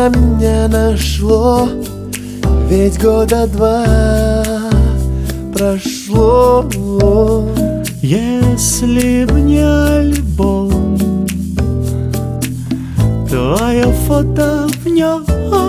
на меня нашло, ведь года 2 прошло. Если б не альбом, твое фото в нем,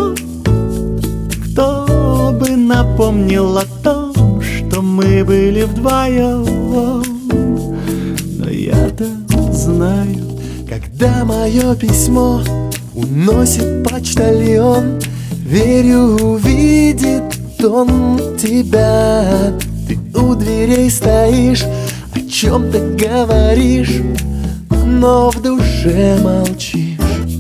кто бы напомнил о том, что мы были вдвоем. Но я-то знаю, когда мое письмо уносит почтальон, верю, увидит он тебя. Ты у дверей стоишь, о чем-то говоришь, но в душе молчишь.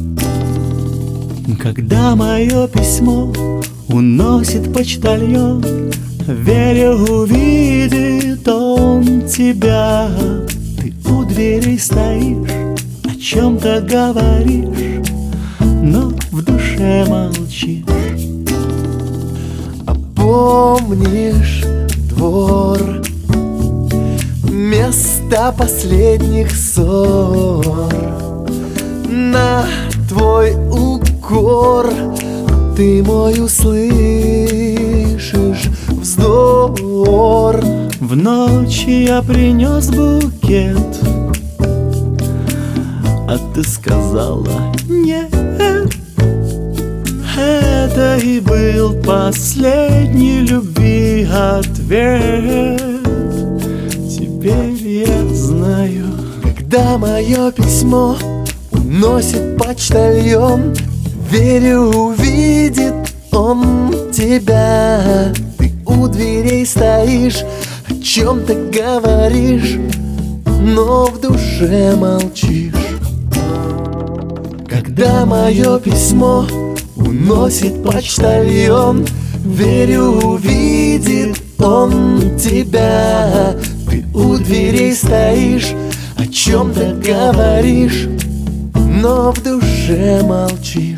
когда мое письмо уносит почтальон, верю, увидит он тебя. Ты у дверей стоишь, о чем-то говоришь, но в душе молчишь. А помнишь двор, место последних ссор? На твой укор ты мой услышишь вздор. В ночь я принес букет, а ты сказала нет. Это и был последний любви ответ. Теперь я знаю, когда мое письмо уносит почтальон, верю, увидит он тебя. Ты у дверей стоишь, о чем-то говоришь, но в душе молчишь. Когда мое письмо уносит почтальон, верю, увидит он тебя. Ты у дверей стоишь, о чем-то говоришь, но в душе молчишь.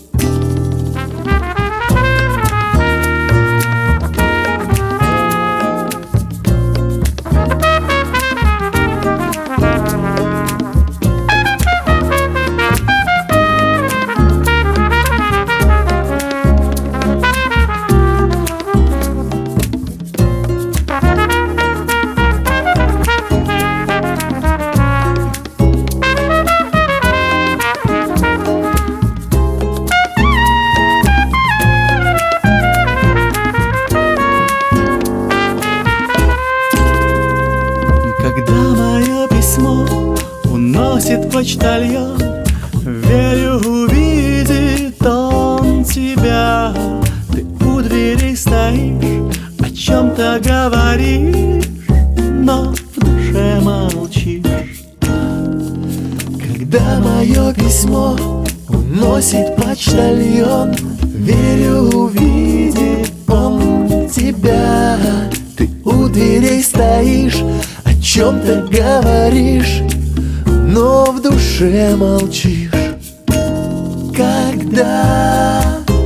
когда мое письмо уносит почтальон, верю, увидит он тебя. Ты у дверей стоишь, о чем-то говоришь, но в душе молчишь. Когда мое письмо уносит почтальон, верю, увидит он тебя. Ты у дверей стоишь, о чем-то говоришь, но в душе молчишь. Когда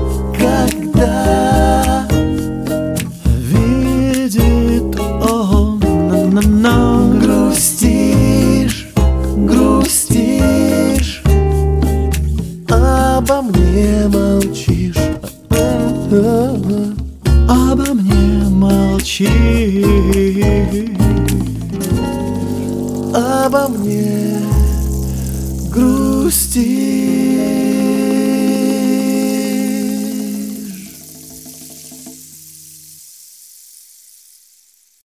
Видит он, грустишь, грустишь, обо мне молчишь. обо мне молчишь. Обо мне грустишь.